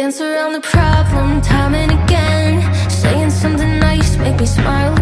dance around the problem time and again. Saying something nice, make me smile